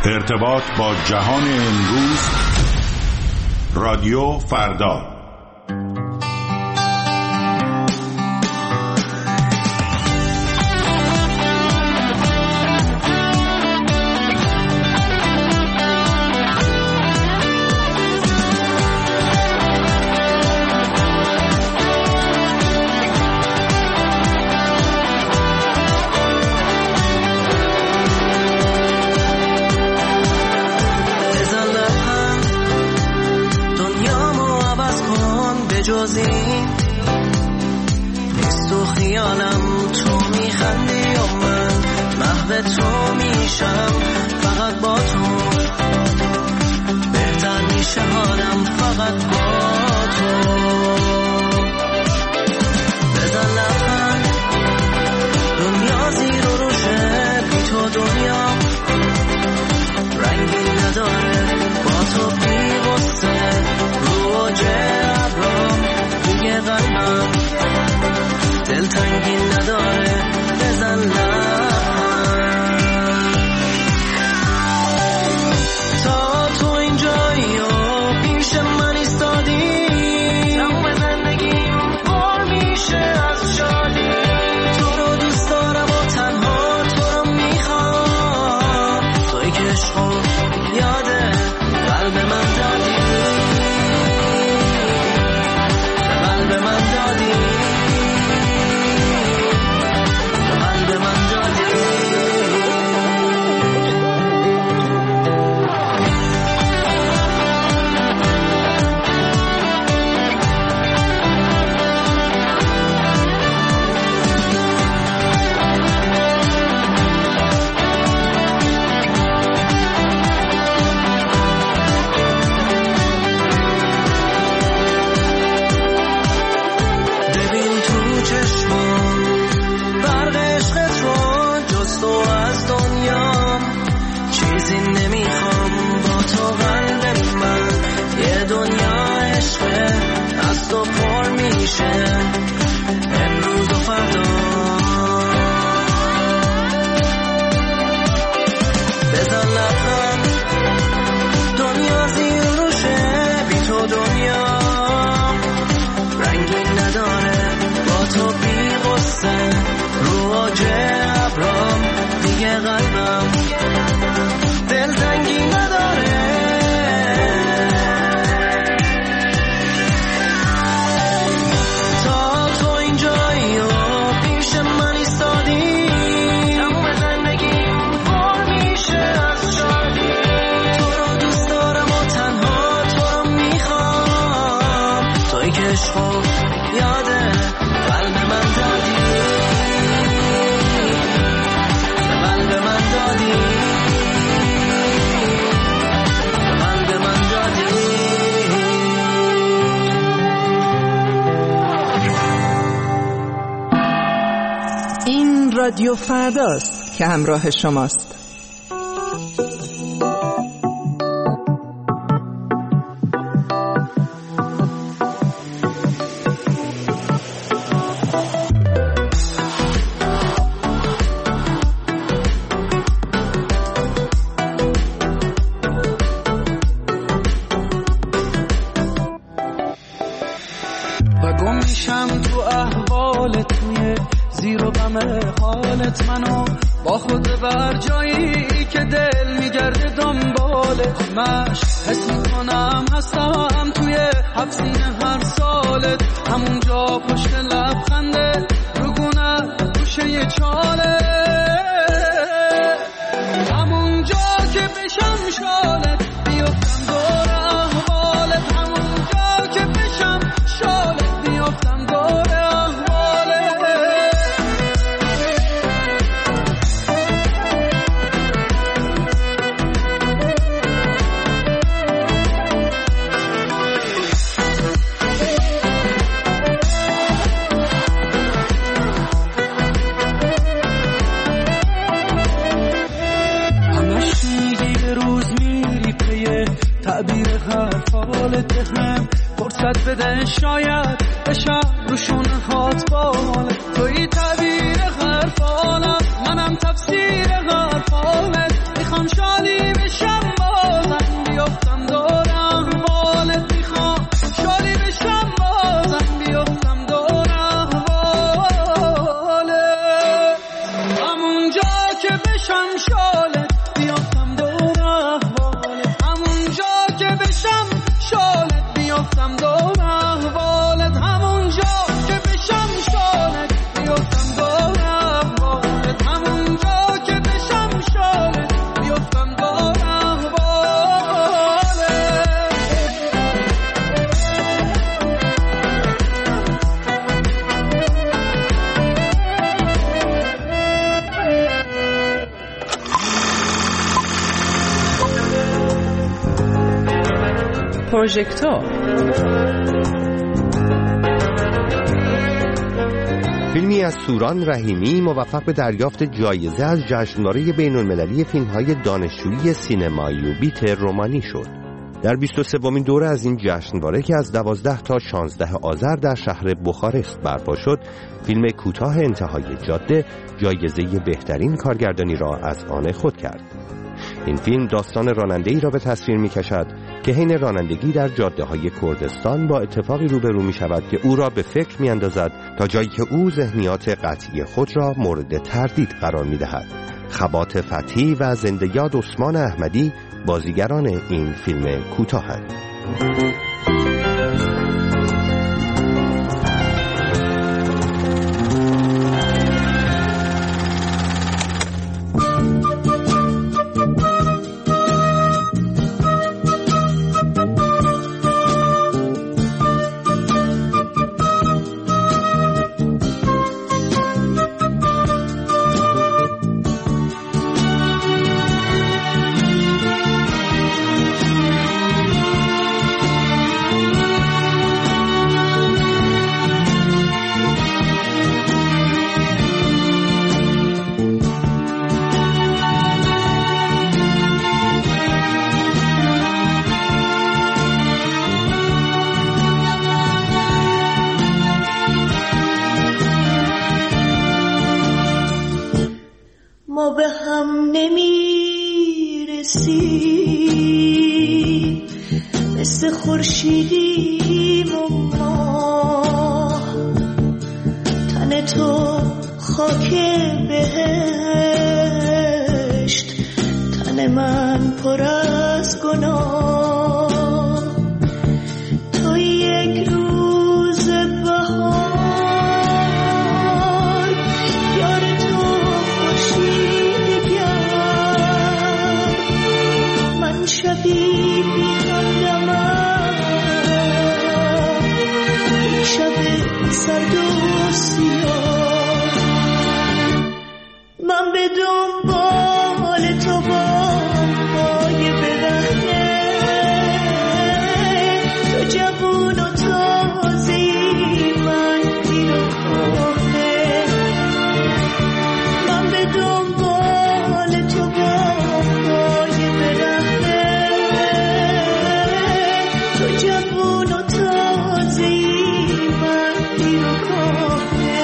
ارتباط با جهان امروز، رادیو فردا. نیست تو خیالم، تو میخندی و من محو تو میشم. فقط با تو بهتر میشه حالم، فقط با تو. بزن لبخند، دنیا زیر و روشه، بی تو دنیا رنگی نداره. با تو بی غصه رو ابرام دیگه قلبم دلتنگی نداره. بزن لبخند، تا تو اینجایی و پیش من ایستادی، تمام زندگیم پر میشه از شادی. تو رو دوست دارم و تنها تو رو میخوام، توی که عشقو یاده قلب من دادی، قلب من دادی، قلب من دادی. امروز و فردا بزن لبخند، دنیا زیر روشه، بی تو دنیا رنگی نداره. با تو بی غصه رو اوج ابرام دیگه قلبم دلتنگی نداره. یاده قلب من دادی، قلب من دادی، قلب من دادی. این رادیو فرداست که همراه شماست. منو با خود بر جایی که دل میگرده دنبالت، مش حس میکنم هستم توی حبسین هر سالت. همونجا پشت لبخنده رگونه گوشه یه چاله، همونجا که بشم شالت بیفتم دور احوالت، همونجا که بشم شالت بیفتم دور احوالت. تعبیر حرفالت هم فرصت بده شاید بشم روشون هات بالت. توی تعبیر حرفالم منم تفسیر حرفالت، میخوام شالی بشه بشم شالت بیافتم دور احوالت همونجا که بشم شالت بیافتم دور احوالت همونجا که بشم شالت بیافتم دور احوالت همونجا که بشم شالت بیافتم دور پروژکتور. فیلمی از سوران رحیمی موفق به دریافت جایزه از جشنواره بین‌المللی فیلم‌های دانشجویی سینمایی بیت رومانی شد. در 23مین دوره از این جشنواره که از 12 تا 16 آذر در شهر بخارست برپا شد، فیلم کوتاه انتهای جاده جایزه بهترین کارگردانی را از آن خود کرد. این فیلم داستان راننده‌ای را به تصویر می‌کشد که حین رانندگی در جاده‌های کردستان با اتفاقی روبرو می‌شود که او را به فکر می‌اندازد تا جایی که او ذهنیات قطعی خود را مورد تردید قرار می‌دهد. خبات فتحی و زنده یاد عثمان احمدی بازیگران این فیلم کوتاهند. ما به هم نمیرسیم مثل خورشیدیم و ماه تن تو خاک بهشت تن من پر از گناه تو یک روز بهار یار تو من شبی بی‌همدمم شب سرد و سیاه من به دنبال تو با پای برهنه تو جوون و تازه‌ای من پیر و کهنه من به دنبال تو با پای برهنه تو جوون و تازه‌ای من پیر و کهنه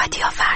رادیو